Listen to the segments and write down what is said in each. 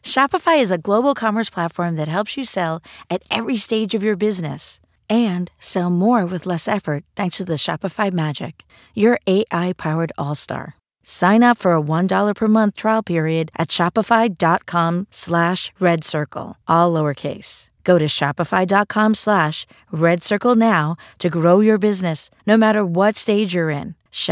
Shopify is a global commerce platform that helps you sell at every stage of your business and sell more with less effort thanks to the Shopify Magic, your AI-powered all-star. Sign up for a $1 per month trial period at shopify.com/redcircle, all lowercase. Go to shopify.com/redcircle now to grow your business no matter what stage you're in.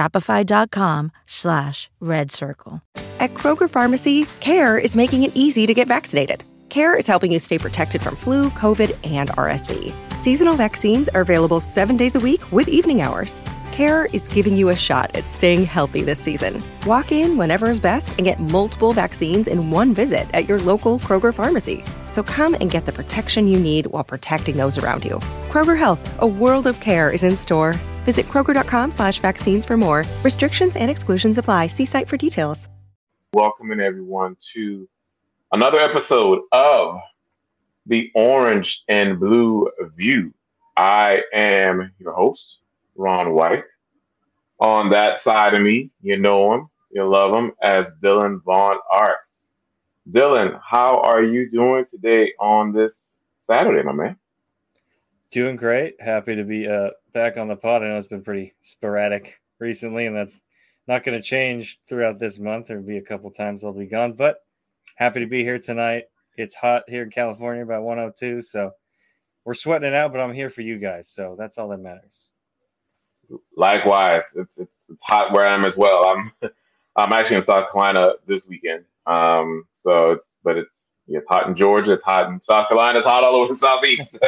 Shopify.com/redcircle. At Kroger Pharmacy, CARE is making it easy to get vaccinated. CARE is helping you stay protected from flu, COVID, and RSV. Seasonal vaccines are available 7 days a week with evening hours. CARE is giving you a shot at staying healthy this season. Walk in whenever is best and get multiple vaccines in one visit at your local Kroger Pharmacy. So come and get the protection you need while protecting those around you. Kroger Health, a world of care, is in store. Visit Kroger.com/vaccines for more. Restrictions and exclusions apply. See site for details. Welcoming everyone to another episode of the Orange and Blue View. I am your host, Ron White. On that side of me, you know him, you love him as Dylan Vaughn Arts. Dylan, how are you doing today on this Saturday, my man? Doing great. Happy to be back on the pod. I know it's been pretty sporadic recently, and that's not going to change throughout this month. There'll be a couple times I'll be gone, but happy to be here tonight. It's hot here in California, about 102, so we're sweating it out, but I'm here for you guys, so that's all that matters. Likewise, it's hot where I am as well. I'm actually in South Carolina this weekend, so it's hot in Georgia, it's hot in South Carolina, it's hot all over the Southeast.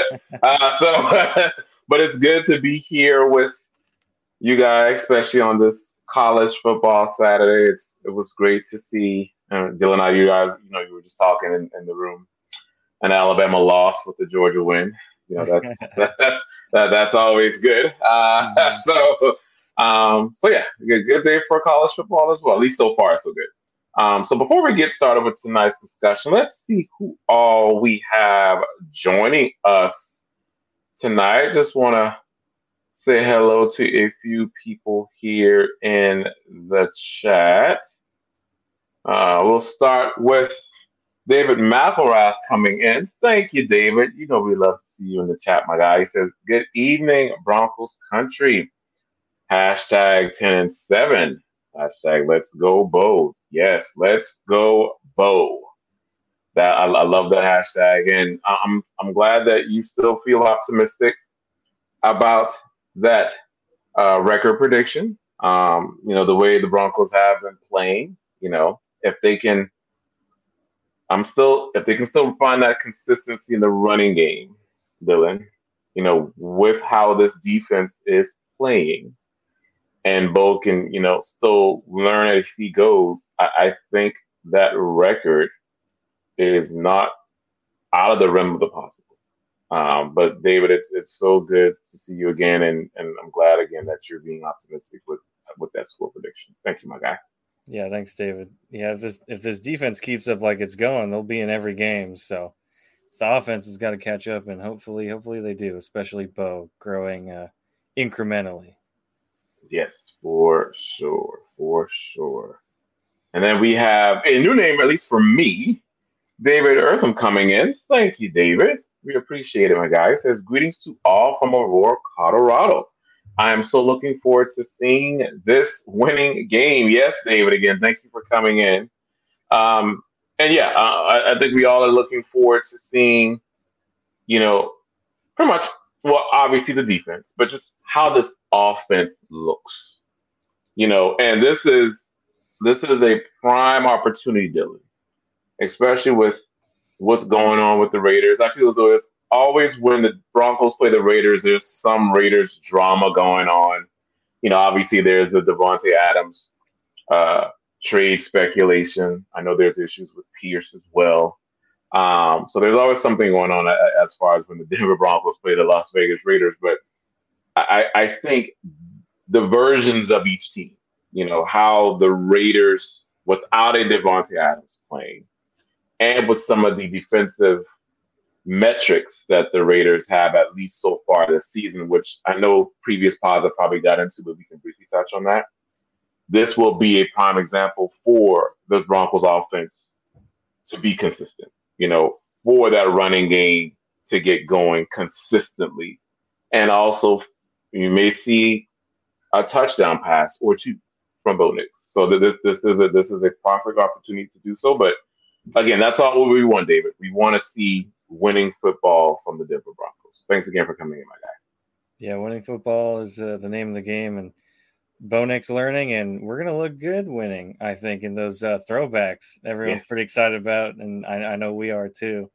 But it's good to be here with you guys, especially on this college football Saturday. It was great to see Dylan and I. You guys, you were just talking in the room. An Alabama loss with the Georgia win. That's always good. So yeah, good day for college football as well. At least so far, so good. So before we get started with tonight's discussion, let's see who all we have joining us tonight. Just want to say hello to a few people here in the chat. We'll start with David McElrath coming in. Thank you, David. We love to see you in the chat, my guy. He says, "Good evening, Broncos country. Hashtag 10-7. Hashtag let's go Bo." Yes, let's go Bo. I love that hashtag, and I'm glad that you still feel optimistic about that record prediction. The way the Broncos have been playing. If they can still find that consistency in the running game, Dylan, with how this defense is playing, and Bo can, still learn as he goes, I think that record is not out of the realm of the possible. But David, it's so good to see you again, and I'm glad again that you're being optimistic with that score prediction. Thank you, my guy. Yeah, thanks, David. Yeah, if this defense keeps up like it's going, they'll be in every game. So the offense has got to catch up, and hopefully they do, especially Bo growing incrementally. Yes, for sure. And then we have a new name, at least for me, David Eartham coming in. Thank you, David. We appreciate it, my guy. It says, "Greetings to all from Aurora, Colorado. I am so looking forward to seeing this winning game." Yes, David, again, thank you for coming in. And yeah, I think we all are looking forward to seeing, pretty much, well, obviously the defense, but just how this offense looks. And this is a prime opportunity, Dylan, especially with what's going on with the Raiders. I feel as though it's always when the Broncos play the Raiders, there's some Raiders drama going on. Obviously there's the Devontae Adams trade speculation. I know there's issues with Pierce as well. So there's always something going on as far as when the Denver Broncos play the Las Vegas Raiders. But I think the versions of each team, how the Raiders, without a Devontae Adams playing, and with some of the defensive metrics that the Raiders have, at least so far this season, which I know previous pods have probably got into, but we can briefly touch on that. This will be a prime example for the Broncos offense to be consistent, for that running game to get going consistently. And also, you may see a touchdown pass or two from Bo Nix. So this is a perfect opportunity to do so. But again, that's all we want, David. We want to see winning football from the Denver Broncos. Thanks again for coming in, my guy. Yeah, winning football is the name of the game, and Bo Nix learning, and we're going to look good winning, I think, in those throwbacks. Everyone's pretty excited about, and I know we are too.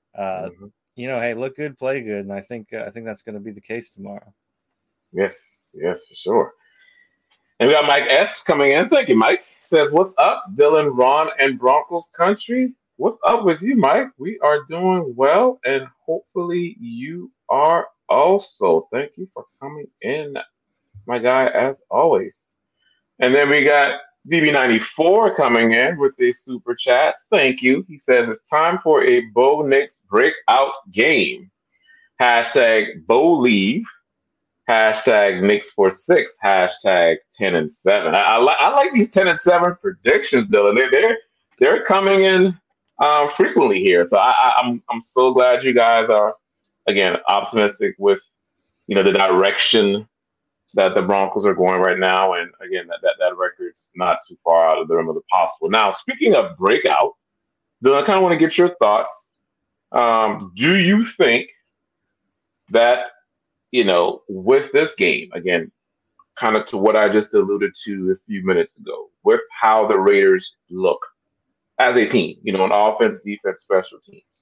Hey, look good, play good, and I think that's going to be the case tomorrow. Yes, for sure. And we got Mike S. coming in. Thank you, Mike. Says, what's up, Dylan, Ron, and Broncos country? What's up with you, Mike? We are doing well, and hopefully you are also. Thank you for coming in, my guy, as always. And then we got DB94 coming in with a super chat. Thank you. He says, it's time for a Bo Nix breakout game. Hashtag Bo leave. Hashtag Knicks for 6. Hashtag 10-7. I like these 10-7 predictions, Dylan. They're coming in frequently here. So I'm so glad you guys are, again, optimistic with the direction that the Broncos are going right now. And again, that record's not too far out of the realm of the possible. Now, speaking of breakout, Dylan, I kind of want to get your thoughts. Do you think that with this game, again, kind of to what I just alluded to a few minutes ago, with how the Raiders look as a team, on offense, defense, special teams,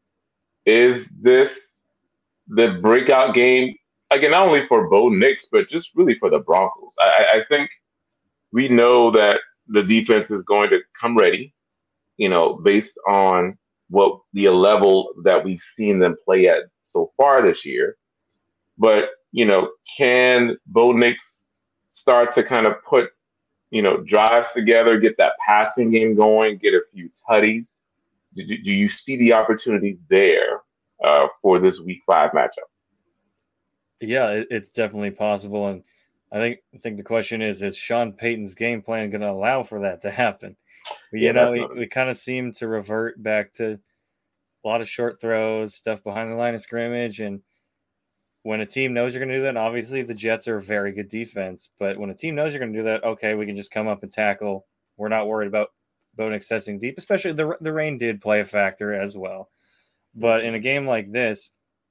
is this the breakout game, again, not only for Bo Nix, but just really for the Broncos? I think we know that the defense is going to come ready, based on what the level that we've seen them play at so far this year. But, can Bo Nix start to kind of put, drives together, get that passing game going, get a few tutties? Do you see the opportunity there for this Week 5 matchup? Yeah, it's definitely possible. And I think the question is Sean Payton's game plan going to allow for that to happen? We kind of seem to revert back to a lot of short throws, stuff behind the line of scrimmage, and when a team knows you're going to do that, obviously the Jets are a very good defense, but when a team knows you're going to do that, okay, we can just come up and tackle. We're not worried about Bo Nix testing deep, especially the rain did play a factor as well. But in a game like this,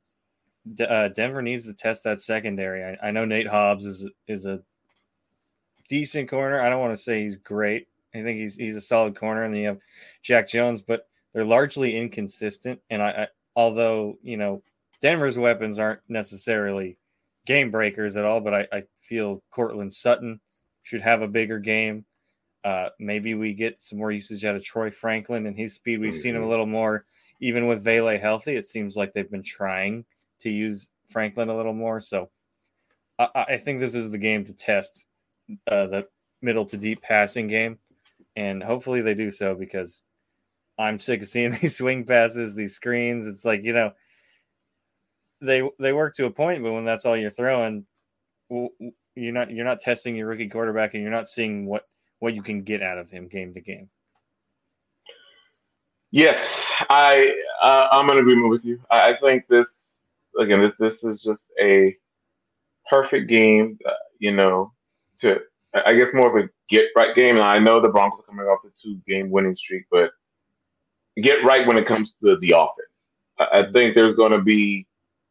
Denver needs to test that secondary. I know Nate Hobbs is a decent corner. I don't want to say he's great. I think he's a solid corner, and then you have Jack Jones, but they're largely inconsistent. And although Denver's weapons aren't necessarily game breakers at all, but I feel Cortland Sutton should have a bigger game. Maybe we get some more usage out of Troy Franklin and his speed. We've seen him a little more, even with Vele healthy. It seems like they've been trying to use Franklin a little more. So I think this is the game to test the middle to deep passing game. And hopefully they do so, because I'm sick of seeing these swing passes, these screens. It's like, They work to a point, but when that's all you're throwing, you're not testing your rookie quarterback, and you're not seeing what you can get out of him game to game. Yes, I'm in agreement with you. I think this is just a perfect game, to, I guess, more of a get right game. And I know the Broncos are coming off the 2-game winning streak, but get right when it comes to the offense. I think there's going to be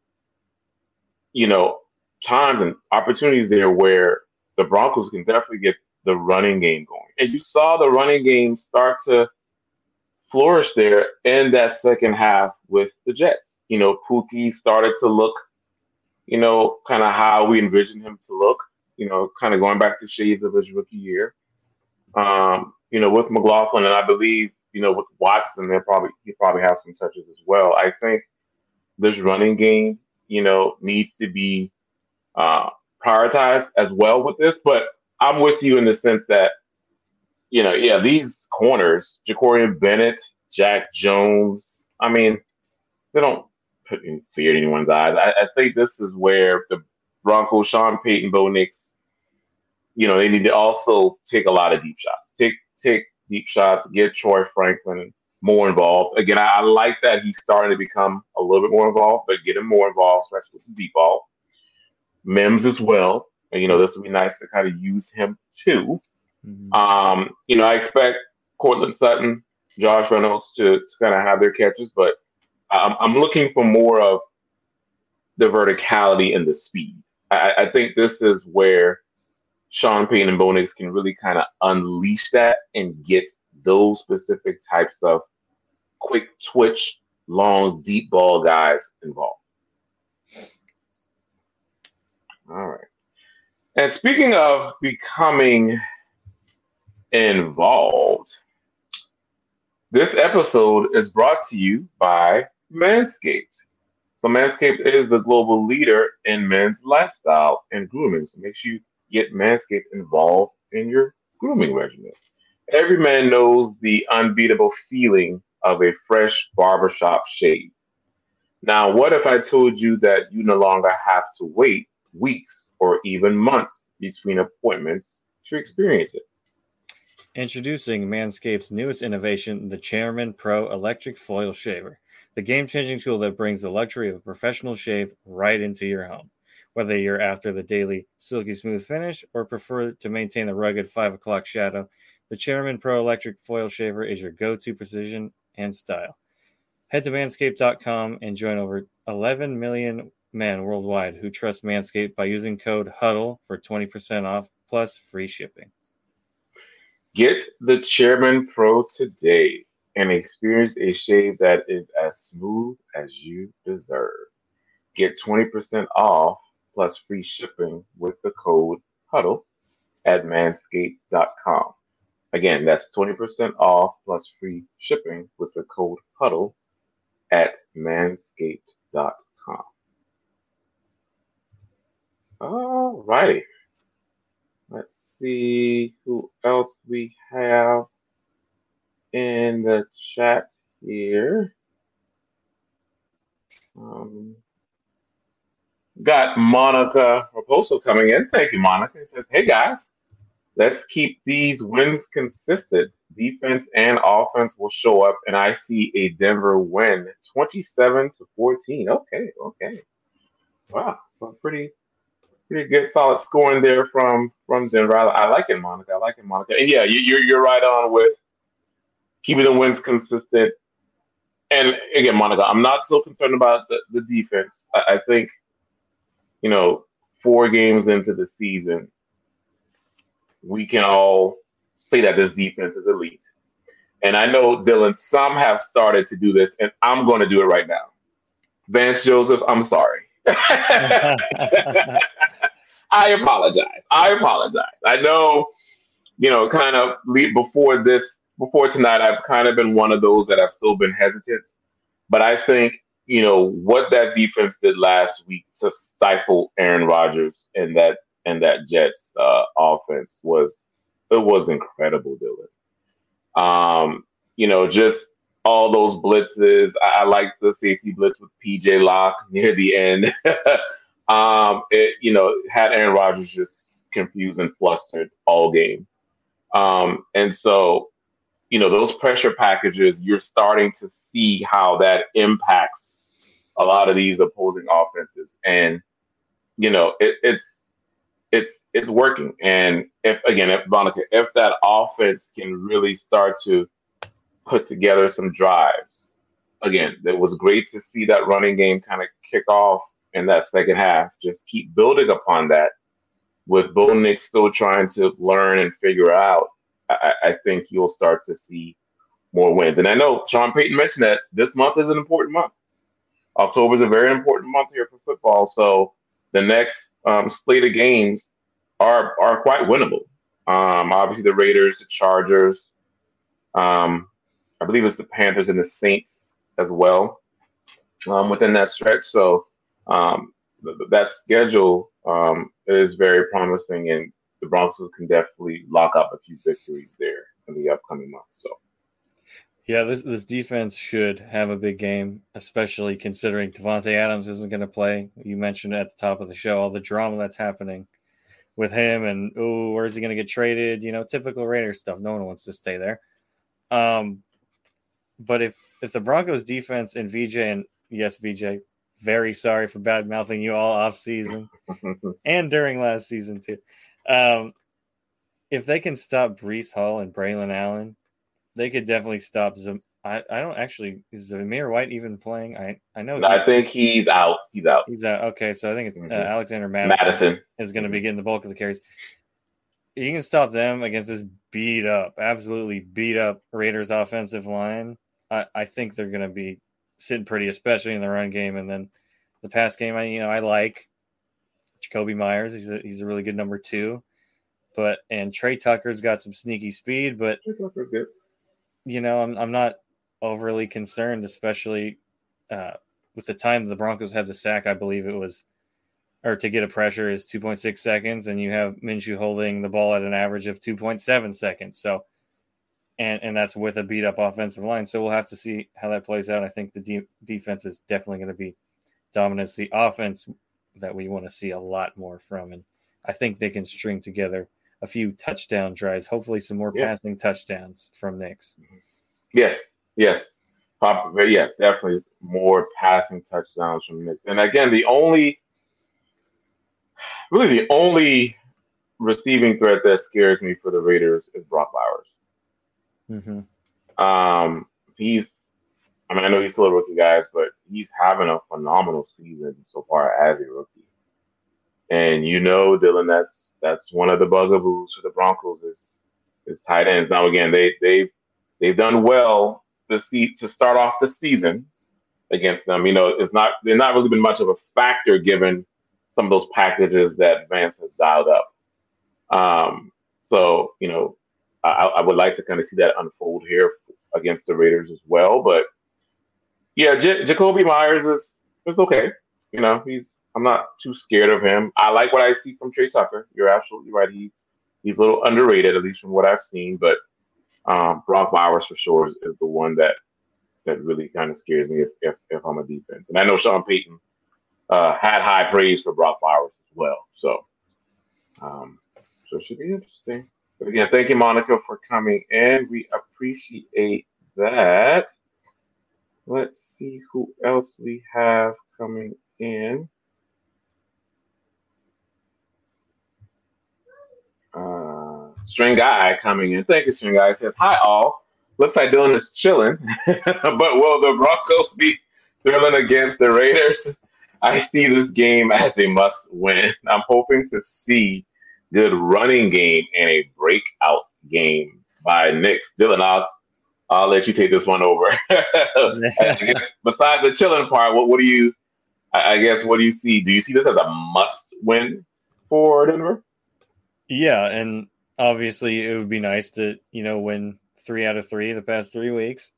times and opportunities there where the Broncos can definitely get the running game going. And you saw the running game start to flourish there in that second half with the Jets. Pookie started to look, kind of how we envisioned him to look, kind of going back to shades of his rookie year. With McLaughlin, and I believe, with Watson, he probably has some touches as well. I think this running game, needs to be prioritized as well with this. But I'm with you in the sense that, these corners, Jacorian Bennett, Jack Jones, they don't put any fear in anyone's eyes. I think this is where the Broncos, Sean Payton, Bo Nix, they need to also take a lot of deep shots. Take deep shots, get Troy Franklin more involved. Again, I like that he's starting to become a little bit more involved, but get him more involved, especially with the deep ball. Mims as well. And, this would be nice to kind of use him too. Mm-hmm. I expect Cortland Sutton, Josh Reynolds to kind of have their catches, but I'm looking for more of the verticality and the speed. I think this is where Sean Payton and Bo Nix can really kind of unleash that and get those specific types of quick twitch, long, deep ball guys involved. All right. And speaking of becoming involved, this episode is brought to you by Manscaped. So Manscaped is the global leader in men's lifestyle and grooming. So make sure you get Manscaped involved in your grooming regimen. Every man knows the unbeatable feeling of a fresh barbershop shave. Now, what if I told you that you no longer have to wait weeks or even months between appointments to experience it? Introducing Manscaped's newest innovation, the Chairman Pro Electric Foil Shaver, the game-changing tool that brings the luxury of a professional shave right into your home. Whether you're after the daily silky smooth finish or prefer to maintain the rugged 5 o'clock shadow, the Chairman Pro Electric Foil Shaver is your go-to precision and style. Head to manscaped.com and join over 11 million men worldwide who trust Manscaped by using code HUDDLE for 20% off plus free shipping. Get the Chairman Pro today and experience a shave that is as smooth as you deserve. Get 20% off plus free shipping with the code HUDDLE at manscaped.com. Again, that's 20% off plus free shipping with the code HUDDLE at manscaped.com. All righty. Let's see who else we have in the chat here. Got Monica Raposo coming in. Thank you, Monica. It says, hey guys, let's keep these wins consistent. Defense and offense will show up, and I see a Denver win, 27-14. Okay. Wow, so pretty good, solid scoring there from Denver. I like it, Monica. And yeah, you're right on with keeping the wins consistent. And again, Monica, I'm not so concerned about the defense. I think, 4 games into the season, we can all say that this defense is elite. And I know, Dylan, some have started to do this, and I'm going to do it right now. Vance Joseph, I'm sorry. I apologize. I know, kind of before tonight, I've kind of been one of those that have still been hesitant. But I think, what that defense did last week to stifle Aaron Rodgers and that Jets offense was incredible, Dylan. Just all those blitzes. I like the safety blitz with PJ Locke near the end. Had Aaron Rodgers just confused and flustered all game. And so, those pressure packages, you're starting to see how that impacts a lot of these opposing offenses. And, it's working. And if that offense can really start to put together some drives, again, it was great to see that running game kind of kick off in that second half. Just keep building upon that. With Bo Nix still trying to learn and figure out, I think you'll start to see more wins. And I know Sean Payton mentioned that this month is an important month. October is a very important month here for football. So the next slate of games are quite winnable. Obviously, the Raiders, the Chargers, I believe it's the Panthers and the Saints as well within that stretch. So that schedule is very promising, and the Broncos can definitely lock up a few victories there in the upcoming month. So, yeah, this defense should have a big game, especially considering Devontae Adams isn't going to play. You mentioned at the top of the show all the drama that's happening with him, and where's he going to get traded? Typical Raiders stuff. No one wants to stay there. But if the Broncos defense and VJ, and yes, VJ, very sorry for bad mouthing you all off season and during last season too. If they can stop Breece Hall and Braylon Allen, they could definitely stop I don't actually, is Zamir White even playing? I know. I think he's out. He's out. He's out. Okay, so I think it's Alexander Madison is going to be getting the bulk of the carries. You can stop them against this absolutely beat up Raiders offensive line. I think they're going to be sitting pretty, especially in the run game, and then the pass game. I like Jakobi Meyers. He's a really good number 2, and Trey Tucker's got some sneaky speed, but I'm not overly concerned, especially with the time the Broncos have the sack. I believe it was, or to get a pressure is 2.6 seconds, and you have Minshew holding the ball at an average of 2.7 seconds. So, and that's with a beat up offensive line. So we'll have to see how that plays out. I think the defense is definitely going to be dominant. It's the offense that we want to see a lot more from, and I think they can string together a few touchdown drives, hopefully some more passing touchdowns from Nix. Yes. Yeah, definitely more passing touchdowns from Nix. And again, the only receiving threat that scares me for the Raiders is Brock Bowers. Mm-hmm. I know he's still a rookie, guys, but he's having a phenomenal season so far as a rookie. And Dylan, that's one of the bugaboos for the Broncos is tight ends. Now again, they've done well to start off the season against them. They're not really been much of a factor given some of those packages that Vance has dialed up. I would like to kind of see that unfold here against the Raiders as well. But yeah, Jakobi Meyers is okay. I'm not too scared of him. I like what I see from Trey Tucker. You're absolutely right. He's a little underrated, at least from what I've seen. But Brock Bowers for sure is the one that really kind of scares me if I'm a defense. And I know Sean Payton had high praise for Brock Bowers as well. So it should be interesting. But again, thank you, Monica, for coming in. We appreciate that. Let's see who else we have coming in. String Guy coming in. Thank you, String Guy. Says, hi, all. Looks like Dylan is chilling. But will the Broncos be thrilling against the Raiders? I see this game as a must-win. I'm hoping to see good running game and a breakout game by Nix. Dylan, I'll let you take this one over. I guess besides the chilling part, what do you see? Do you see this as a must-win for Denver? Yeah, and obviously it would be nice to, win 3 out of 3 the past 3 weeks.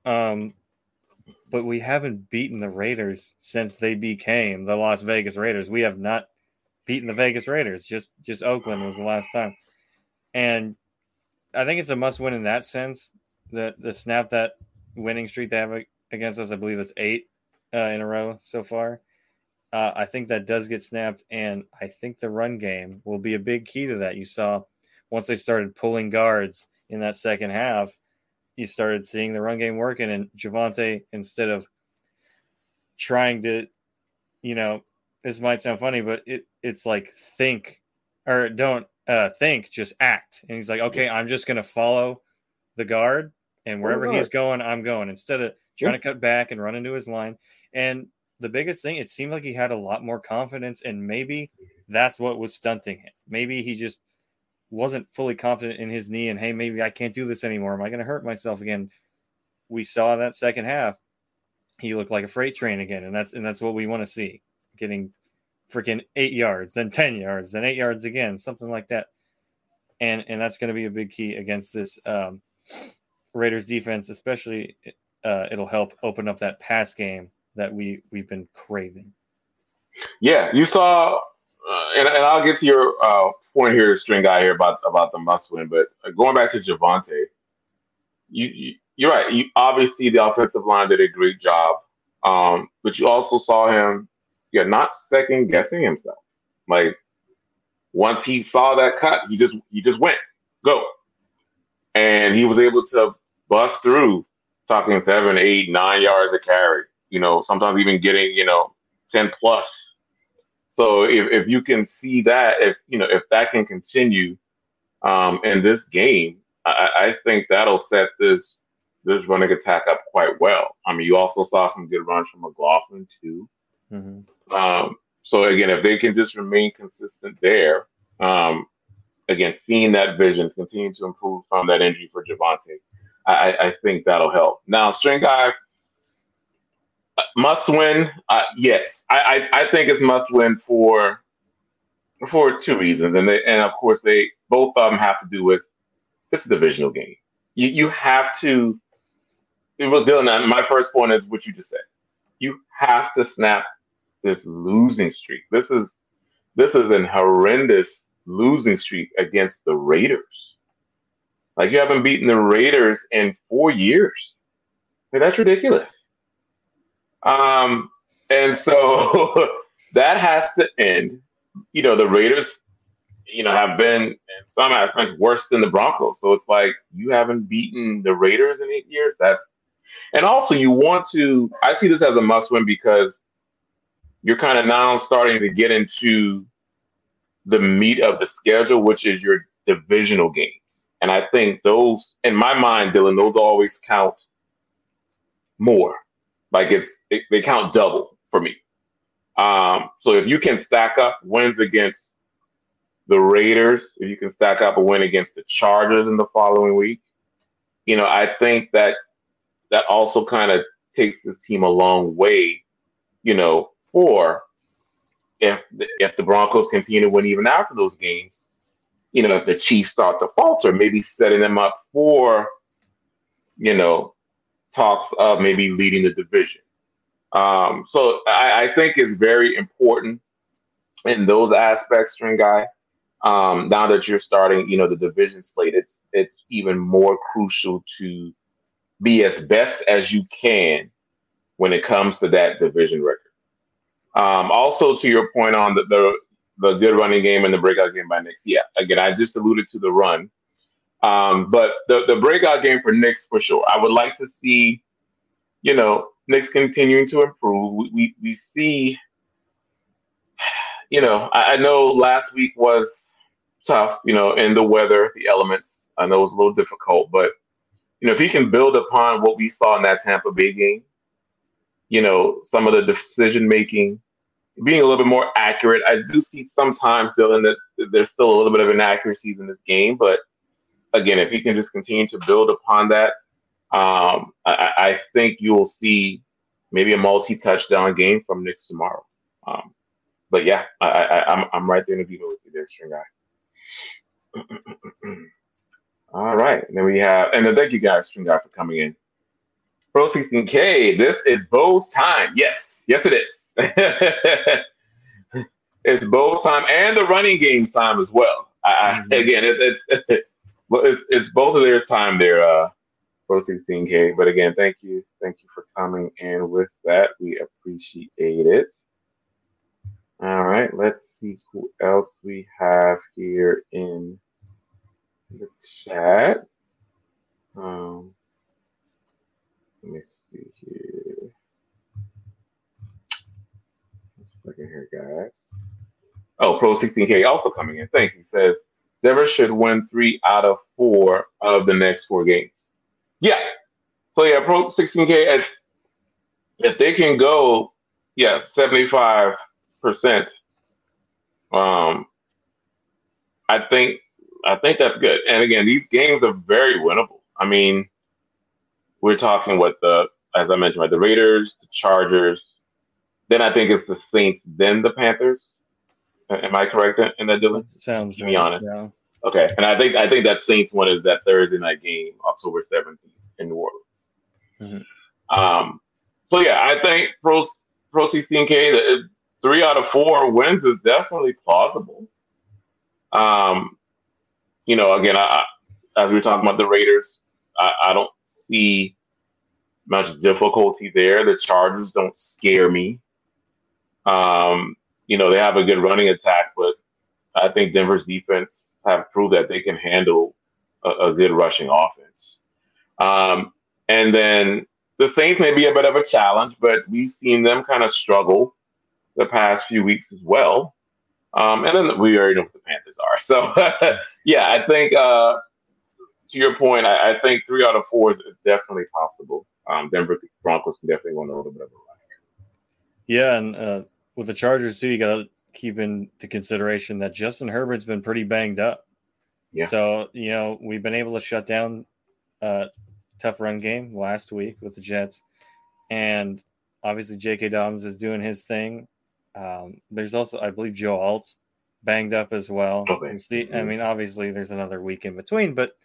But we haven't beaten the Raiders since they became the Las Vegas Raiders. We have not beaten the Vegas Raiders. Just Oakland was the last time. And I think it's a must-win in that sense. The snap that winning streak they have against us, I believe it's 8 in a row so far. I think that does get snapped, and I think the run game will be a big key to that. You saw once they started pulling guards in that second half, you started seeing the run game working, and Javonte, instead of trying to, this might sound funny, but it's like think or don't think, just act. And he's like, okay, I'm just going to follow the guard, and wherever he's going, I'm going, instead of trying to cut back and run into his line. And the biggest thing, it seemed like he had a lot more confidence, and maybe that's what was stunting him. Maybe he just wasn't fully confident in his knee, and hey, maybe I can't do this anymore. Am I going to hurt myself again? We saw that second half. He looked like a freight train again, and that's what we want to see. Getting freaking 8 yards, then 10 yards, then 8 yards again, something like that. And that's going to be a big key against this Raiders defense, especially. It'll help open up that pass game that we've been craving. Yeah, you saw, and I'll get to your point here, String Guy, here about the must win. But going back to Javonte, you're right. Obviously the offensive line did a great job, but you also saw him, not second guessing himself. Like once he saw that cut, he just went go, and he was able to bust through talking 7, 8, 9 yards a carry. Sometimes even getting 10 plus. So if you can see that, if that can continue in this game, I think that'll set this running attack up quite well. I mean, you also saw some good runs from McLaughlin too. Mm-hmm. So again, if they can just remain consistent there, again, seeing that vision continue to improve from that injury for Javonte, I think that'll help. Now, String Guy, must win. Yes, I think it's must win for two reasons, and of course they both of them have to do with this divisional game. You have to. Well, Dylan, my first point is what you just said. You have to snap this losing streak. This is an horrendous losing streak against the Raiders. Like, you haven't beaten the Raiders in 4 years. That's ridiculous. And so that has to end. The Raiders, have been in some aspects worse than the Broncos. So it's like, you haven't beaten the Raiders in 8 years. And also you want to, I see this as a must win because you're kind of now starting to get into the meat of the schedule, which is your divisional games. And I think those, in my mind, Dylan, those always count more. Like they count double for me. So if you can stack up wins against the Raiders, if you can stack up a win against the Chargers in the following week, I think that also kind of takes this team a long way, for if the Broncos continue to win even after those games, if the Chiefs start to falter, maybe setting them up for, talks of maybe leading the division. So I think it's very important in those aspects, String Guy. Now that you're starting, the division slate, it's even more crucial to be as best as you can when it comes to that division record. Also, to your point on the good running game and the breakout game by Knicks, yeah, again, I just alluded to the run. But the breakout game for Knicks, for sure. I would like to see, Knicks continuing to improve. We see, I know last week was tough, in the weather, the elements. I know it was a little difficult, but, if he can build upon what we saw in that Tampa Bay game, some of the decision-making, being a little bit more accurate. I do see sometimes, Dylan, that there's still a little bit of inaccuracies in this game, but again, if he can just continue to build upon that, I think you'll see maybe a multi-touchdown game from Knicks tomorrow. But yeah, I'm right there in agreement with you there, String Guy. All right, and then we have, and then thank you guys, String Guy, for coming in. Pro 16K, this is Bo's time. Yes, it is. It's Bo's time and the running game time as well. Again, it's both of their time there, Pro 16K. But again, thank you for coming in with that. We appreciate it. All right, let's see who else we have here in the chat. Let me see here. Looking here, guys. Oh, Pro 16K also coming in. Thank you. Says Denver should win 3 out of 4 of the next 4 games. Yeah. So yeah, Pro 16K. If they can go, 75%. I think that's good. And again, these games are very winnable. I mean, we're talking as I mentioned, the Raiders, the Chargers. Then I think it's the Saints, then the Panthers. Am I correct in that, Dylan? Sounds to be honest. Yeah. Okay, and I think that Saints one is that Thursday night game, October 17th in New Orleans. Mm-hmm. So yeah, I think Pro 16K, 3 out of 4 wins is definitely plausible. Again, as we were talking about the Raiders, I don't see much difficulty there. The Chargers don't scare me. They have a good running attack, but I think Denver's defense have proved that they can handle a good rushing offense. And then the Saints may be a bit of a challenge, but we've seen them kind of struggle the past few weeks as well. And then we already know what the Panthers are. So, yeah, I think to your point, I think 3 out of 4 is definitely possible. Denver Broncos can definitely win a little bit of a run. Yeah, and with the Chargers too, you got to keep into consideration that Justin Herbert's been pretty banged up. Yeah. So, we've been able to shut down a tough run game last week with the Jets. And obviously J.K. Dobbins is doing his thing. There's also, I believe, Joe Alt's banged up as well. Okay. I mean, obviously there's another week in between, but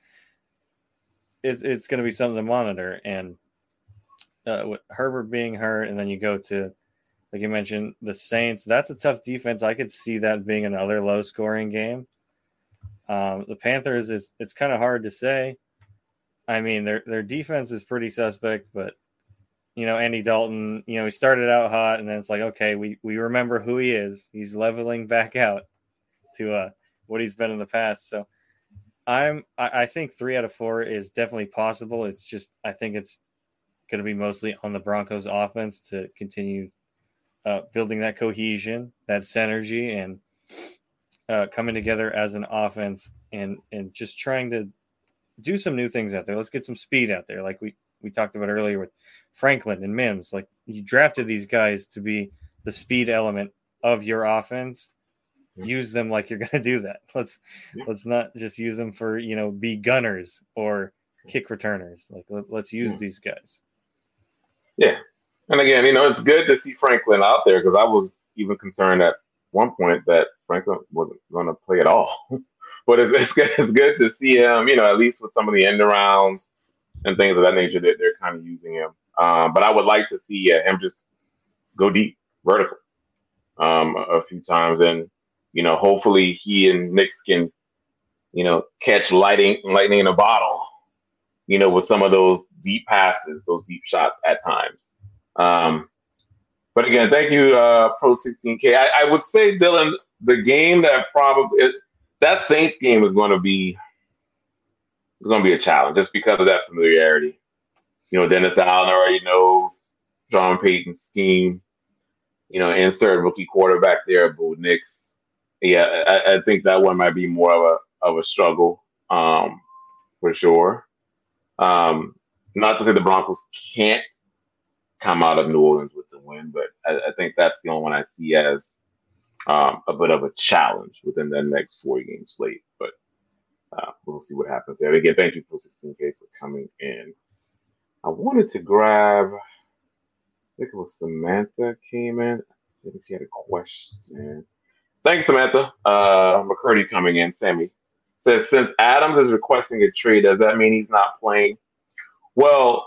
it's going to be something to monitor. And with Herbert being hurt, and then you go to, like you mentioned, the Saints, that's a tough defense. I could see that being another low-scoring game. The Panthers, it's kind of hard to say. I mean, their defense is pretty suspect, but, Andy Dalton, he started out hot, and then it's like, okay, we remember who he is. He's leveling back out to what he's been in the past. So I think 3 out of 4 is definitely possible. It's just I think it's going to be mostly on the Broncos offense to continue building that cohesion, that synergy, and coming together as an offense and just trying to do some new things out there. Let's get some speed out there. Like we talked about earlier with Franklin and Mims. Like, you drafted these guys to be the speed element of your offense. Use them like you're going to do that. Let's not just use them for, be gunners or kick returners. Like, let's use these guys. Yeah. And again, it's good to see Franklin out there, because I was even concerned at one point that Franklin wasn't going to play at all. But it's good to see him, at least with some of the end arounds and things of that nature that they're kind of using him. But I would like to see him just go deep, vertical, a few times. And, hopefully he and Nix can, catch lightning in a bottle, with some of those deep passes, those deep shots at times. But again, thank you, Pro 16K. I would say, Dylan, the game that that Saints game is going to be a challenge just because of that familiarity. Dennis Allen already knows Sean Payton's scheme. Insert rookie quarterback there, Bo Nix. Yeah, I think that one might be more of a struggle, for sure. Not to say the Broncos can't come out of New Orleans with the win, but I think that's the only one I see as a bit of a challenge within the next 4-game slate. But we'll see what happens there. Again, thank you, Pro 16K, for coming in. I wanted to grab, I think it was Samantha came in. I think she had a question. Thanks, Samantha. McCurdy coming in. Sammy says, since Adams is requesting a trade, does that mean he's not playing? Well,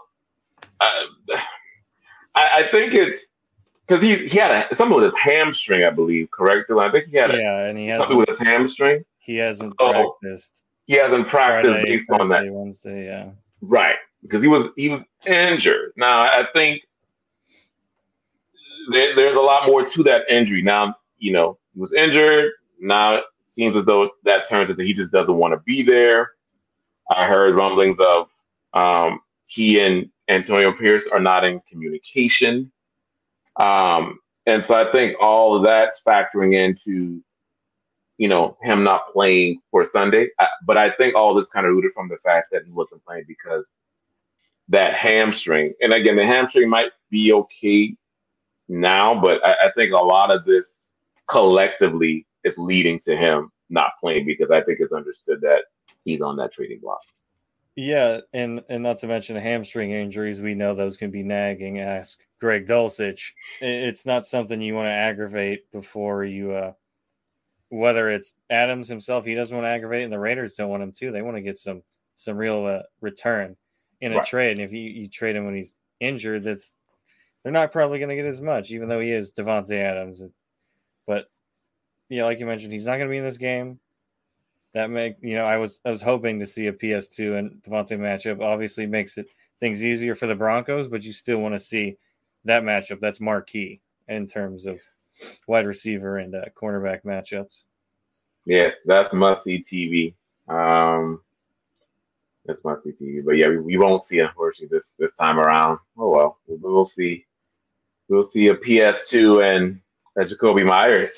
I think it's because he had something with his hamstring, I believe, correct? I think he had something with his hamstring. He hasn't practiced. He hasn't practiced Friday, based on that. Wednesday, yeah. Right, because he was injured. Now, I think there's a lot more to that injury. Now, he was injured. Now it seems as though that turns into he just doesn't want to be there. I heard rumblings of he and Antonio Pierce are not in communication. And so I think all of that's factoring into, him not playing for Sunday. But I think all this kind of rooted from the fact that he wasn't playing because that hamstring. And again, the hamstring might be okay now, but I think a lot of this collectively is leading to him not playing because I think it's understood that he's on that trading block. Yeah, and not to mention hamstring injuries, we know those can be nagging. Ask Greg Dulcich. It's not something you want to aggravate before you, whether it's Adams himself, he doesn't want to aggravate, and the Raiders don't want him to. They want to get some real return in a trade. And if you trade him when he's injured, they're not probably going to get as much, even though he is Devontae Adams. But yeah, like you mentioned, he's not going to be in this game. That I was hoping to see a PS2 and Devontae matchup. Obviously makes things easier for the Broncos, but you still want to see that matchup. That's marquee in terms of wide receiver and cornerback matchups. Yes, that's must-see TV. It's must-see TV. But yeah, we won't see, unfortunately, this time around. Oh well, we'll see. We'll see a PS2 and a Jacoby Myers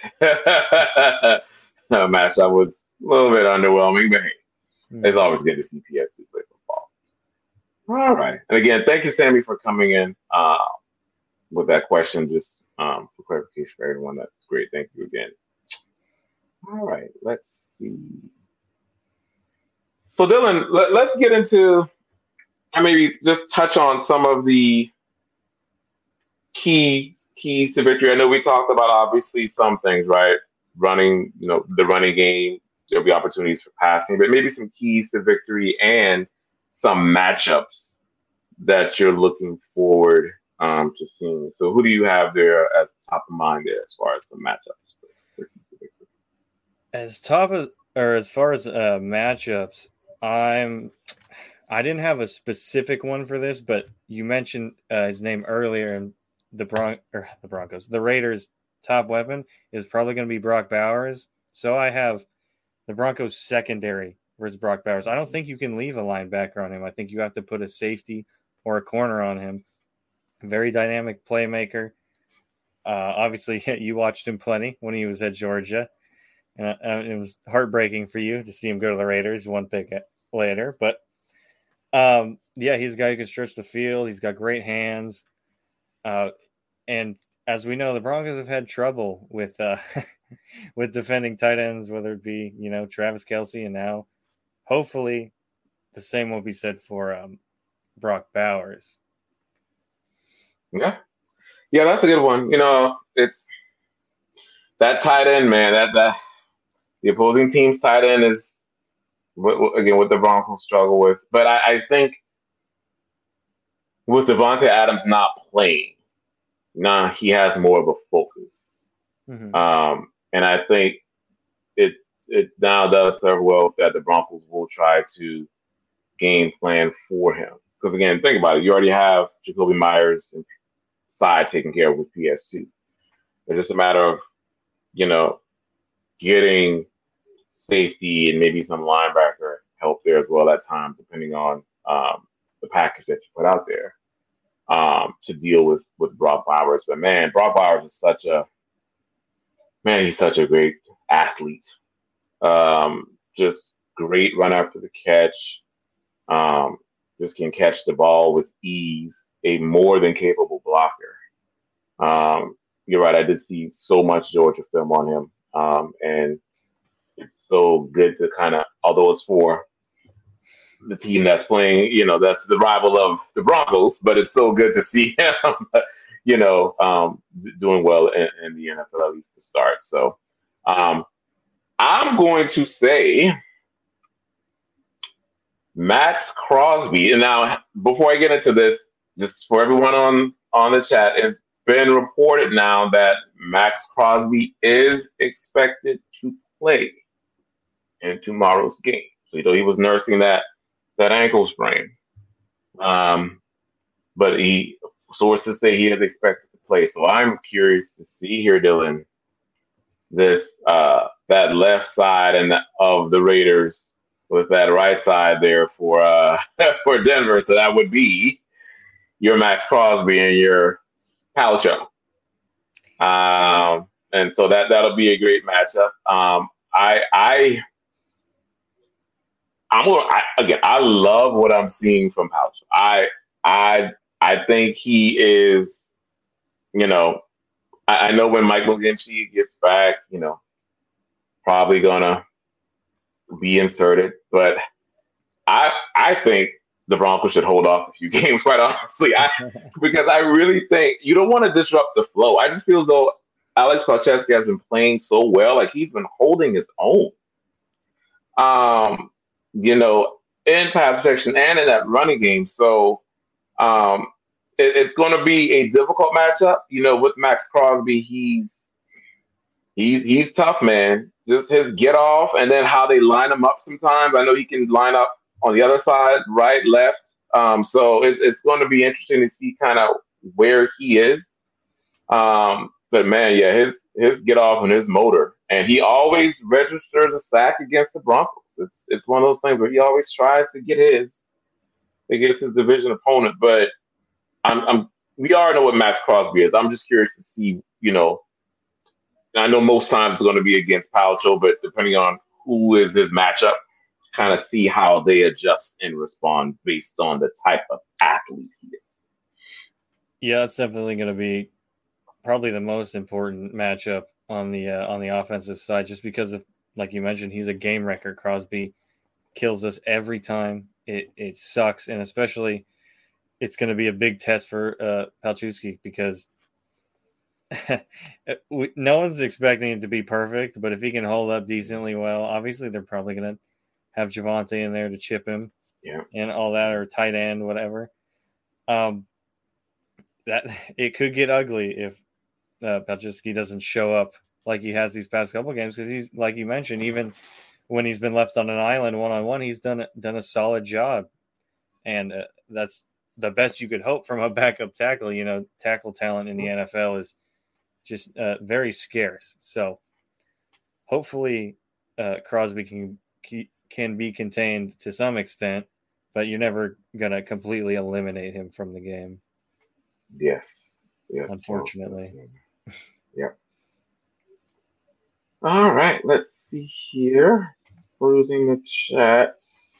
matchup was a little bit underwhelming, but hey, it's always good to see PS2 play football. All right. And again, thank you, Sammy, for coming in with that question. Just for clarification for everyone, that's great. Thank you again. All right. Let's see. So, Dylan, let's get into, maybe just touch on some of the keys to victory. I know we talked about obviously some things, right? Running, the running game. There'll be opportunities for passing, but maybe some keys to victory and some matchups that you're looking forward to seeing. So, who do you have there at the top of mind there as far as some matchups for keys to victory? As far as matchups, I didn't have a specific one for this, but you mentioned his name earlier, and the Broncos, the Raiders' top weapon is probably going to be Brock Bowers. So I have the Broncos secondary versus Brock Bowers. I don't think you can leave a linebacker on him. I think you have to put a safety or a corner on him. Very dynamic playmaker. Obviously, you watched him plenty when he was at Georgia. And it was heartbreaking for you to see him go to the Raiders one pick later. But, he's a guy who can stretch the field. He's got great hands. And as we know, the Broncos have had trouble with with defending tight ends, whether it be, Travis Kelce, and now hopefully the same will be said for Brock Bowers. Yeah, that's a good one. It's that tight end, man. That the opposing team's tight end is again what the Broncos struggle with. But I think with Devontae Adams not playing, he has more of a focus. Mm-hmm. And I think it now does serve well that the Broncos will try to game plan for him. Because again, think about it. You already have Jacoby Myers and side taken care of with PS2. It's just a matter of, getting safety and maybe some linebacker help there as well at times, depending on the package that you put out there to deal with Brock Bowers. But man, Brock Bowers is he's such a great athlete. Just great run after the catch. Just can catch the ball with ease. A more than capable blocker. You're right. I did see so much Georgia film on him. And it's so good to kind of, although it's for the team that's playing, that's the rival of the Broncos, but it's so good to see him, doing well in the NFL, at least to start. So I'm going to say Max Crosby. And now, before I get into this, just for everyone on the chat, it's been reported now that Max Crosby is expected to play in tomorrow's game. So, he was nursing that ankle sprain. But sources say he is expected to play. So I'm curious to see here, Dylan, this that left side of the Raiders with that right side there for Denver. So that would be your Max Crosby and your Palcho. And so that'll be a great matchup. I love what I'm seeing from Palcho. I think he is, I know when Mike McGlinchey gets back, probably gonna be inserted, but I think the Broncos should hold off a few games, quite honestly, because I really think you don't want to disrupt the flow. I just feel as though Alex Palczewski has been playing so well, like he's been holding his own, in pass protection and in that running game. So it's going to be a difficult matchup. With Max Crosby, he's tough, man. Just his get off and then how they line him up sometimes. I know he can line up on the other side, right, left. So it's going to be interesting to see kind of where he is. But man, yeah, his get off and his motor And he always registers a sack against the Broncos. It's one of those things where he always tries to get his division opponent. But we already know what Max Crosby is. I'm just curious to see, I know most times it's going to be against Palcho, but depending on who is his matchup, kind of see how they adjust and respond based on the type of athlete he is. Yeah, it's definitely going to be probably the most important matchup on the offensive side, just because of, like you mentioned, he's a game wrecker. Crosby kills us every time. It sucks, and especially it's going to be a big test for Palczewski because no one's expecting it to be perfect, but if he can hold up decently well, obviously they're probably going to have Javonte in there to chip him, and all that, or tight end, whatever. That it could get ugly if Palczewski doesn't show up like he has these past couple games, because he's, like you mentioned, even when he's been left on an island one-on-one, he's done a solid job, and that's the best you could hope from a backup tackle. Tackle talent in the NFL is just very scarce. So hopefully Crosby can be contained to some extent, but you're never going to completely eliminate him from the game. Yes. Unfortunately. Yeah. All right. Let's see here. Closing the chat.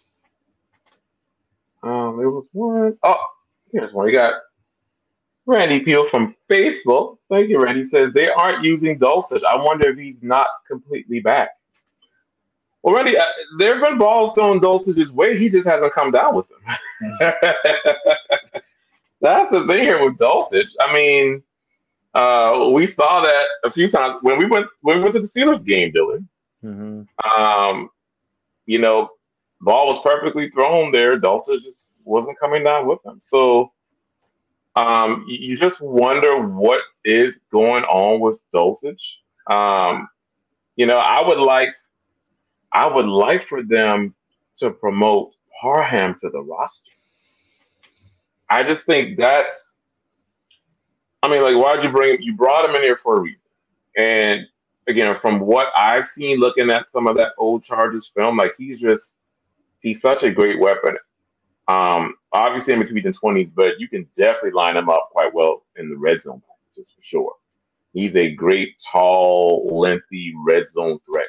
There was one. Oh, here's one. We got Randy Peel from Facebook. Thank you, Randy. Says they aren't using Dulcich. I wonder if he's not completely back. Well, Randy, there have been balls thrown Dulcich's way. He just hasn't come down with them. That's the thing here with Dulcich. I mean, we saw that a few times when we went to the Steelers game, Dylan. Mm-hmm. Ball was perfectly thrown there. Dulcich just wasn't coming down with them. So you just wonder what is going on with Dulcich. I would like for them to promote Parham to the roster. I just think why'd you bring him? You brought him in here for a reason. And again, from what I've seen looking at some of that old Chargers film, he's such a great weapon. Obviously in between the 20s, but you can definitely line him up quite well in the red zone packages for sure. He's a great, tall, lengthy red zone threat.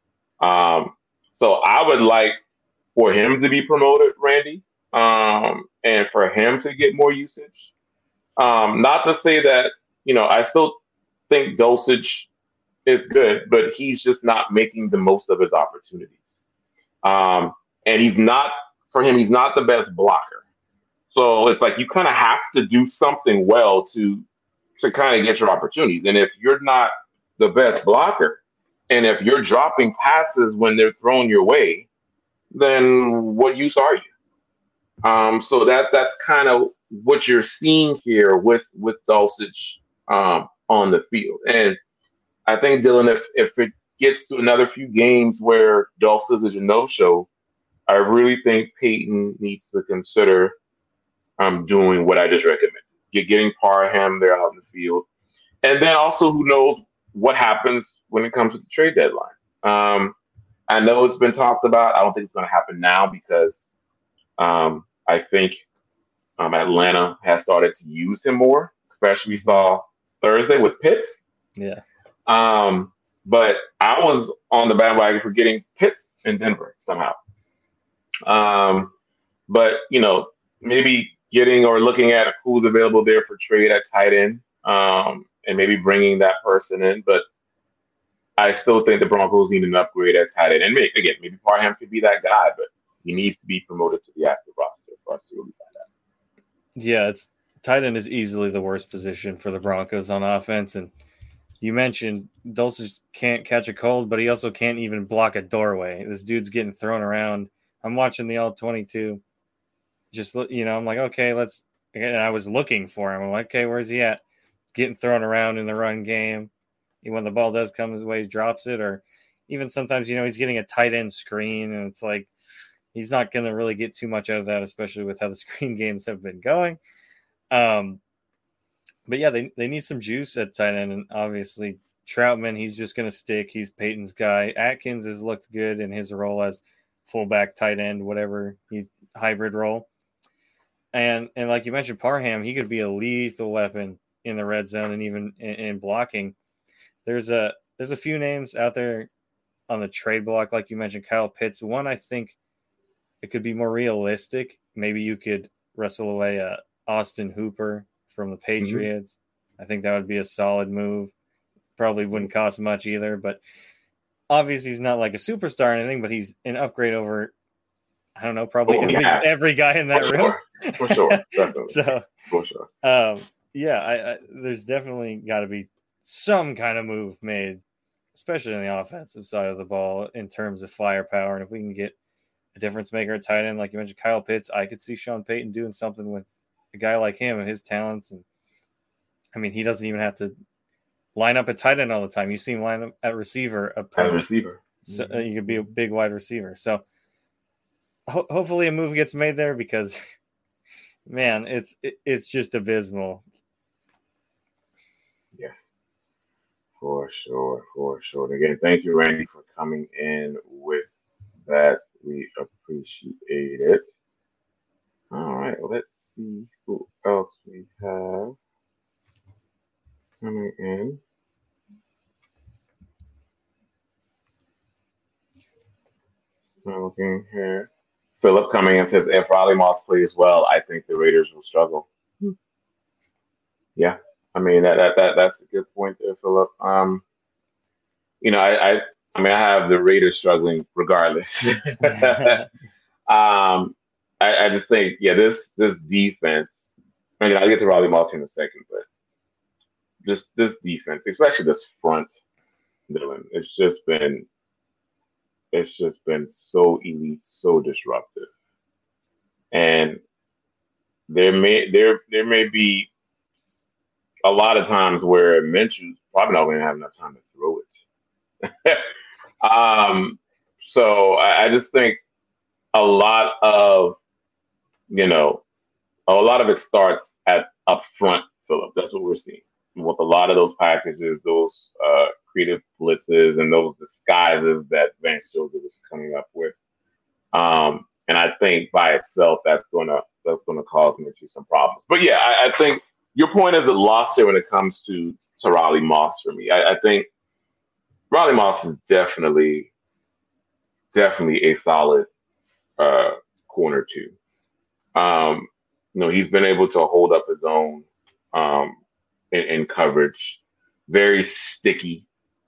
So I would like for him to be promoted, Randy, and for him to get more usage. Not to say that, I still think Dulcich is good, but he's just not making the most of his opportunities. And he's not the best blocker. So it's like you kind of have to do something well to kind of get your opportunities. And if you're not the best blocker, and if you're dropping passes when they're thrown your way, then what use are you? So that's kind of what you're seeing here with Dulcich on the field. And I think, Dylan, if it gets to another few games where Dulcich is a no-show, I really think Peyton needs to consider doing what I just recommended. Getting Parham there out in the field. And then also, who knows what happens when it comes to the trade deadline. I know it's been talked about. I don't think it's going to happen now because I think Atlanta has started to use him more, especially we saw Thursday with Pitts. Yeah. But I was on the bandwagon for getting Pitts in Denver somehow. But, maybe getting or looking at who's available there for trade at tight end, and maybe bringing that person in. But I still think the Broncos need an upgrade at tight end. And maybe Parham could be that guy, but he needs to be promoted to the active roster for us to really find out. Yeah, tight end is easily the worst position for the Broncos on offense. And you mentioned Dulcich can't catch a cold, but he also can't even block a doorway. This dude's getting thrown around. I'm watching the All-22. Just, I'm like, okay, and I was looking for him. I'm like, okay, where's he at? He's getting thrown around in the run game. When the ball does come his way, he drops it. Or even sometimes, he's getting a tight end screen, and it's like he's not going to really get too much out of that, especially with how the screen games have been going. But yeah, they need some juice at tight end, and obviously Troutman, he's just going to stick. He's Peyton's guy. Atkins has looked good in his role as fullback, tight end, whatever. He's hybrid role. And like you mentioned, Parham, he could be a lethal weapon in the red zone and even in blocking. There's a few names out there on the trade block, like you mentioned, Kyle Pitts. One, I think it could be more realistic. Maybe you could wrestle away Austin Hooper from the Patriots. I think that would be a solid move. Probably wouldn't cost much either, but obviously he's not like a superstar or anything, but he's an upgrade over, I don't know, probably every guy in that room. For sure. Definitely. So, for sure. I there's definitely got to be some kind of move made, especially on the offensive side of the ball in terms of firepower. And if we can get a difference maker at tight end, like you mentioned, Kyle Pitts, I could see Sean Payton doing something with a guy like him and his talents. And I mean, he doesn't even have to line up at tight end all the time. You see him line up at receiver. So you could be a big wide receiver. So hopefully a move gets made there because, man, it's just abysmal. Yes, for sure. And again, thank you, Randy, for coming in with that. We appreciate it. All right, let's see who else we have coming in. I'm looking here. Philip coming in says, if Riley Moss plays well, I think the Raiders will struggle. Yeah, I mean that's a good point there, Philip. I have the Raiders struggling regardless. I just think, this defense. I mean, I'll get to Riley Moss in a second, but this defense, especially this front, Dylan, it's just been so elite, so disruptive, and there may be a lot of times where Minshew's probably not going to have enough time to throw it. So I just think a lot of it starts up front, Philip. That's what we're seeing with a lot of those packages, those creative blitzes, and those disguises that Vance Joseph is coming up with. And I think by itself, that's gonna cause Mitchell some problems. But yeah, I think your point isn't lost here when it comes to Riley Moss for me. I think Riley Moss is definitely a solid corner two. He's been able to hold up his own in coverage, very sticky.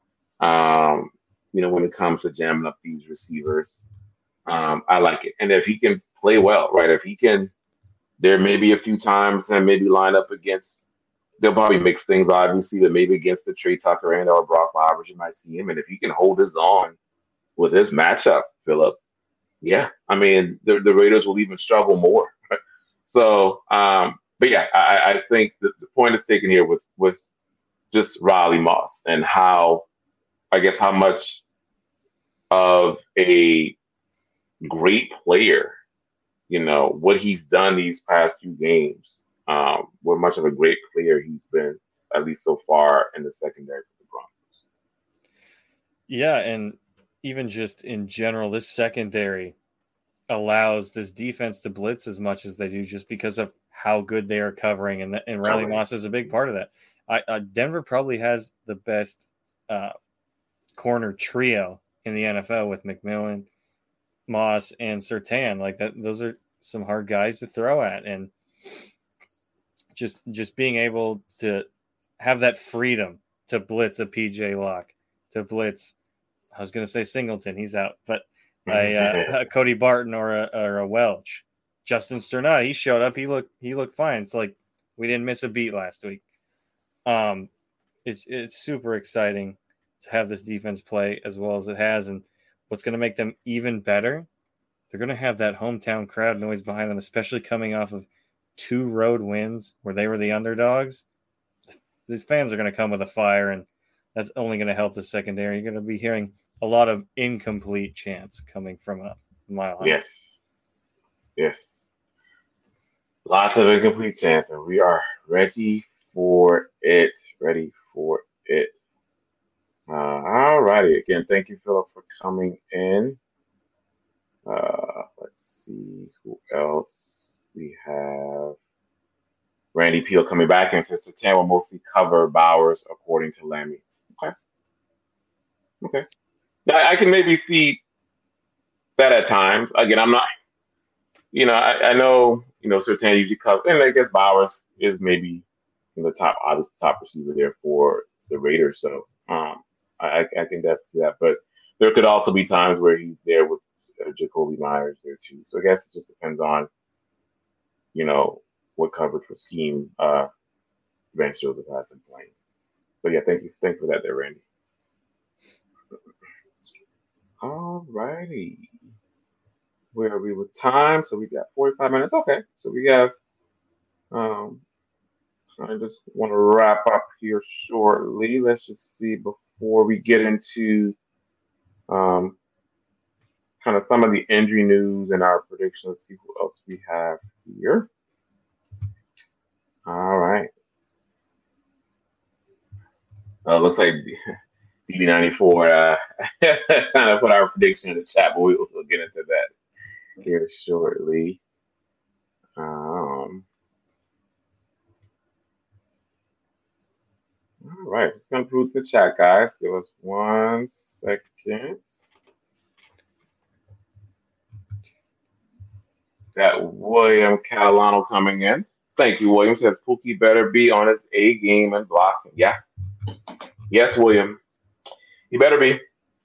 When it comes to jamming up these receivers, I like it. And if he can play well, right? If he can, there may be a few times and maybe line up against. They'll probably mix things, obviously, but maybe against the Trey Tucker and or Brock Bowers, you might see him. And if he can hold his own with his matchup, Philip, yeah, I mean, the Raiders will even struggle more. So, but yeah, I think the point is taken here with just Riley Moss and how much of a great player, what he's done these past few games, what much of a great player he's been, at least so far in the secondary for the Broncos. Yeah, and even just in general, this secondary allows this defense to blitz as much as they do just because of how good they are covering, and Riley Moss is a big part of that. Denver probably has the best corner trio in the NFL with McMillan, Moss, and Surtain. Like that, those are some hard guys to throw at, and just being able to have that freedom to blitz a PJ Locke, to blitz. I was going to say Singleton, he's out, but a Cody Barton or a Welch. Justin Sternat, he showed up. He looked fine. It's like we didn't miss a beat last week. It's super exciting to have this defense play as well as it has, and what's going to make them even better, they're going to have that hometown crowd noise behind them, especially coming off of 2 road wins where they were the underdogs. These fans are going to come with a fire, and that's only going to help the secondary. You're going to be hearing a lot of incomplete chants coming from a mile high. Yes. Lots of incomplete chants, and we are ready for it. righty. Again, thank you, Philip, for coming in. Let's see who else we have. Randy Peel coming back and says Surtain will mostly cover Bowers, according to Lammy. Okay. I can maybe see that at times. Again, I'm not. I know. Surtain usually covers, and I guess Bowers is maybe obviously top receiver there for the Raiders. So I can definitely see that. But there could also be times where he's there with Jacoby Myers there too. So I guess it just depends on, what coverage for scheme Vance Joseph has been playing. But yeah, thank you for that there, Randy. All righty. Where are we with time? So we got 45 minutes. Okay. So we have I just want to wrap up here shortly. Let's just see before we get into kind of some of the injury news and our predictions. Let's see who else we have here. All right. Looks like DB94 kind of put our prediction in the chat, but we'll get into that here shortly. All right, let's come through the chat, guys. Give us 1 second. Got William Catalano coming in. Thank you, William. Says Pookie better be on his A game and blocking. Yeah. Yes, William. He better be.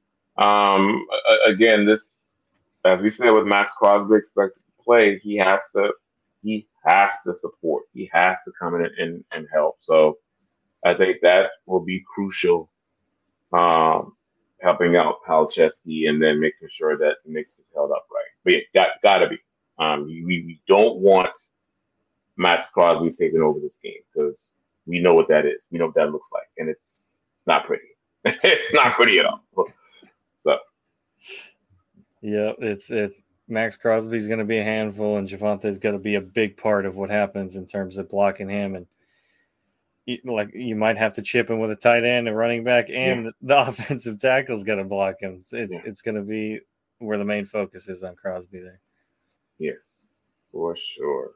Again, this, as we said with Max Crosby expected to play, he has to support. He has to come in and help. So I think that will be crucial, helping out Palczewski and then making sure that the mix is held up right. But yeah, gotta be. We don't want Max Crosby taking over this game because we know what that is. We know what that looks like, and it's not pretty. It's not pretty at all. So, yeah, it's Max Crosby's going to be a handful, and Javonte's going to be a big part of what happens in terms of blocking him. And you might have to chip him with a tight end, a running back, and the offensive tackle's going to block him. It's going to be where the main focus is on Crosby there. Yes, for sure.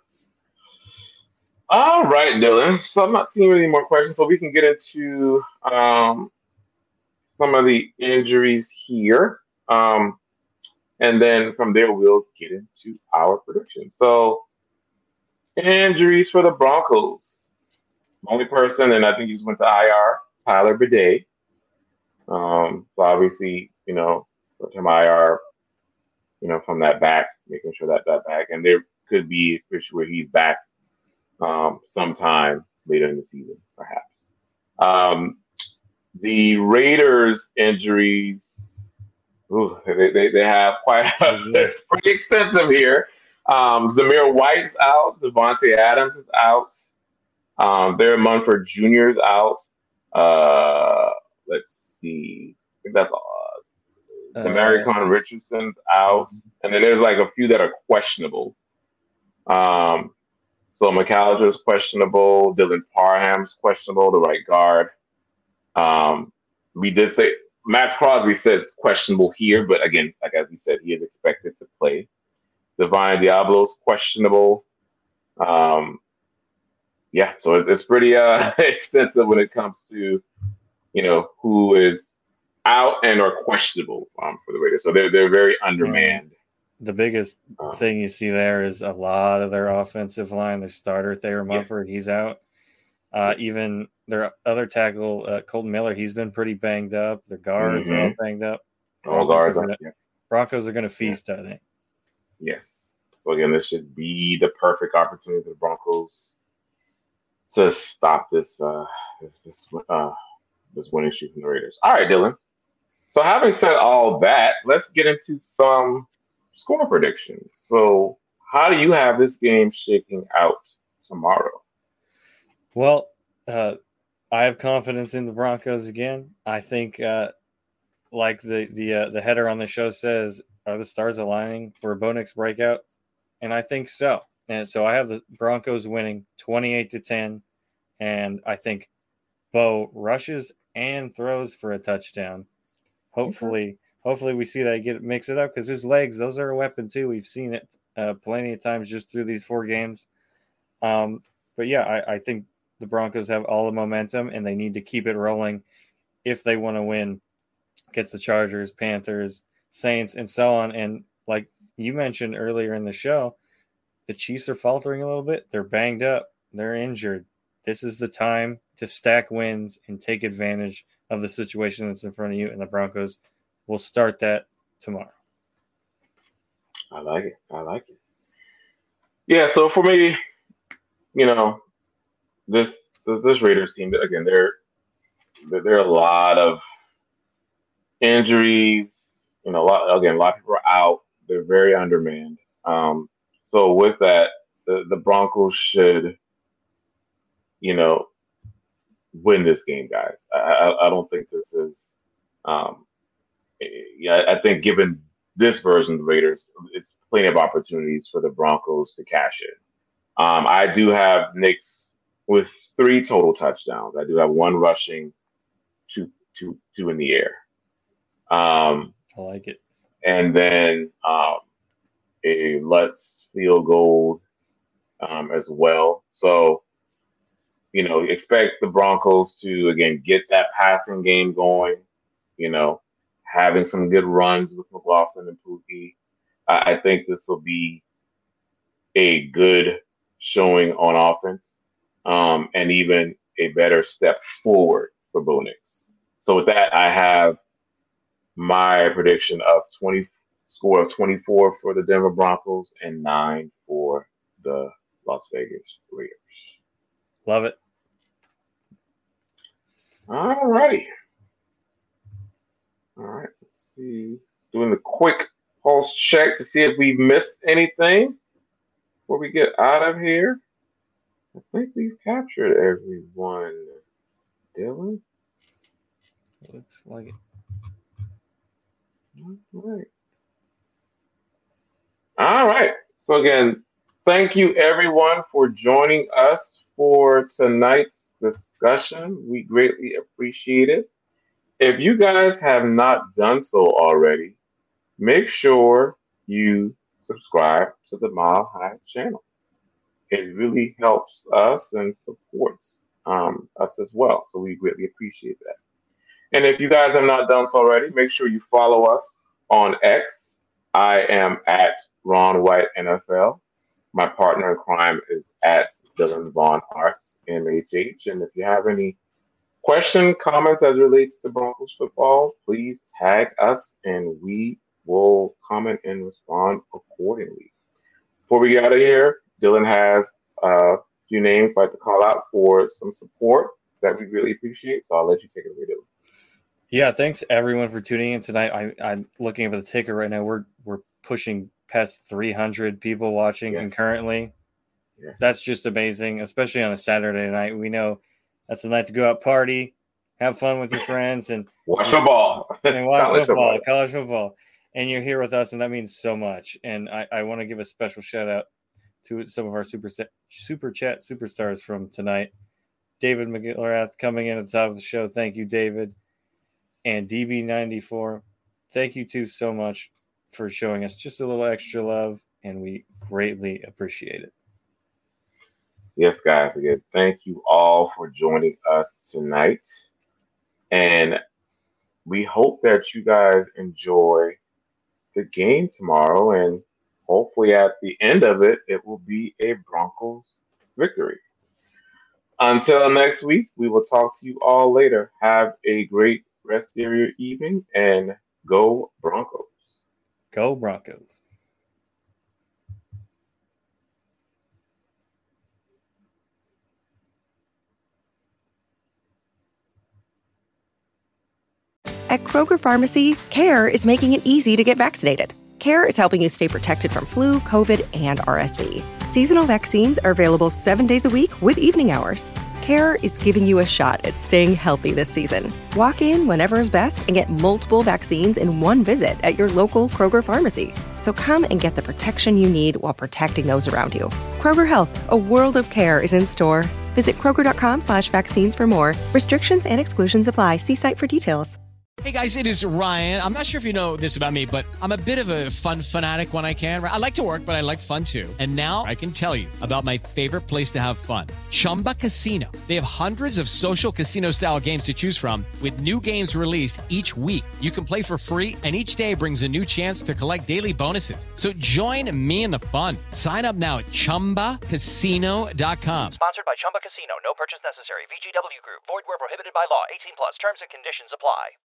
All right, Dylan. So I'm not seeing any more questions, so we can get into some of the injuries here. And then from there, we'll get into our predictions. So, injuries for the Broncos. Only person, and I think he's went to IR, Tyler Bidet. So obviously, put him IR, from that back, making sure that back. And there could be a issue where he's back sometime later in the season, perhaps. The Raiders injuries, they have quite it's pretty extensive here. Zamir White's out. Devontae Adams is out. Barry Munford Jr. is out. Let's see. I think that's all. Demarcus Richardson's out. And then there's like a few that are questionable. So McAllister's questionable. Dylan Parham's questionable, the right guard. We did say Max Crosby says questionable here, but again, like as we said, he is expected to play. Divine Diablo's questionable. Yeah, so it's pretty extensive when it comes to who is out and are questionable for the Raiders. So they're very undermanned. The biggest thing you see there is a lot of their offensive line. Their starter, Thayer Munford, he's out. Even their other tackle, Colton Miller, he's been pretty banged up. Their guards are all banged up. Broncos are going to feast, I think. Yes. So again, this should be the perfect opportunity for the Broncos to stop this winning streak from the Raiders. All right, Dylan. So having said all that, let's get into some score predictions. So how do you have this game shaking out tomorrow? Well, I have confidence in the Broncos again. I think, like the header on the show says, are the stars aligning for a Bo Nix breakout? And I think so. And so I have the Broncos winning 28-10, and I think Bo rushes and throws for a touchdown. hopefully we see that mix it up, because his legs, those are a weapon too. We've seen it plenty of times just through these 4 games. But yeah, I think the Broncos have all the momentum, and they need to keep it rolling if they want to win against the Chargers, Panthers, Saints, and so on. And like you mentioned earlier in the show, the Chiefs are faltering a little bit. They're banged up. They're injured. This is the time to stack wins and take advantage of the situation that's in front of you, and the Broncos will start that tomorrow. I like it. Yeah, so for me, this Raiders team, again, there are a lot of injuries. A lot of people are out. They're very undermanned. So with that, the Broncos should, win this game, guys. I don't think this is. I think given this version of the Raiders, it's plenty of opportunities for the Broncos to cash in. I do have Knicks with 3 total touchdowns. I do have 1 rushing, 2 in the air. I like it. And then a Lutz field goal as well. So, expect the Broncos to, again, get that passing game going, having some good runs with McLaughlin and Pookie. I think this will be a good showing on offense, and even a better step forward for Bo Nix. So with that, I have my prediction of score of 24 for the Denver Broncos and 9 for the Las Vegas Raiders. Love it. All righty. All right. Let's see. Doing the quick pulse check to see if we missed anything before we get out of here. I think we've captured everyone. Dylan? Looks like it. All right. So again, thank you everyone for joining us for tonight's discussion. We greatly appreciate it. If you guys have not done so already, make sure you subscribe to the Mile High channel. It really helps us and supports us as well. So we greatly appreciate that. And if you guys have not done so already, make sure you follow us on X. I am at Ron White NFL. My partner in crime is at Dylan Vaughn Arts, MHH. And if you have any question, comments as it relates to Broncos football, please tag us and we will comment and respond accordingly. Before we get out of here, Dylan has a few names I'd like to call out for some support that we really appreciate. So I'll let you take it away, Dylan. Yeah, thanks everyone for tuning in tonight. I'm looking at the ticker right now. We're pushing past 300 people watching concurrently. Yes. That's just amazing, especially on a Saturday night. We know that's the night to go out, party, have fun with your friends, and watch football. And watch college football. And you're here with us, and that means so much. And I want to give a special shout out to some of our super chat superstars from tonight. David McGillrath coming in at the top of the show. Thank you, David. And DB94, thank you too so much for showing us just a little extra love, and we greatly appreciate it. Yes, guys, again, thank you all for joining us tonight. And we hope that you guys enjoy the game tomorrow, and hopefully at the end of it, it will be a Broncos victory. Until next week, we will talk to you all later. Have a great rest of your evening, and go Broncos. Go Broncos. At Kroger Pharmacy, CARE is making it easy to get vaccinated. CARE is helping you stay protected from flu, COVID, and RSV. Seasonal vaccines are available 7 days a week with evening hours. CARE is giving you a shot at staying healthy this season. Walk in whenever is best and get multiple vaccines in one visit at your local Kroger Pharmacy. So come and get the protection you need while protecting those around you. Kroger Health, a world of care is in store. Visit Kroger.com/vaccines for more. Restrictions and exclusions apply. See site for details. Hey guys, it is Ryan. I'm not sure if you know this about me, but I'm a bit of a fun fanatic when I can. I like to work, but I like fun too. And now I can tell you about my favorite place to have fun. Chumba Casino. They have hundreds of social casino style games to choose from with new games released each week. You can play for free and each day brings a new chance to collect daily bonuses. So join me in the fun. Sign up now at ChumbaCasino.com. Sponsored by Chumba Casino. No purchase necessary. VGW Group. Void where prohibited by law. 18 plus. Terms and conditions apply.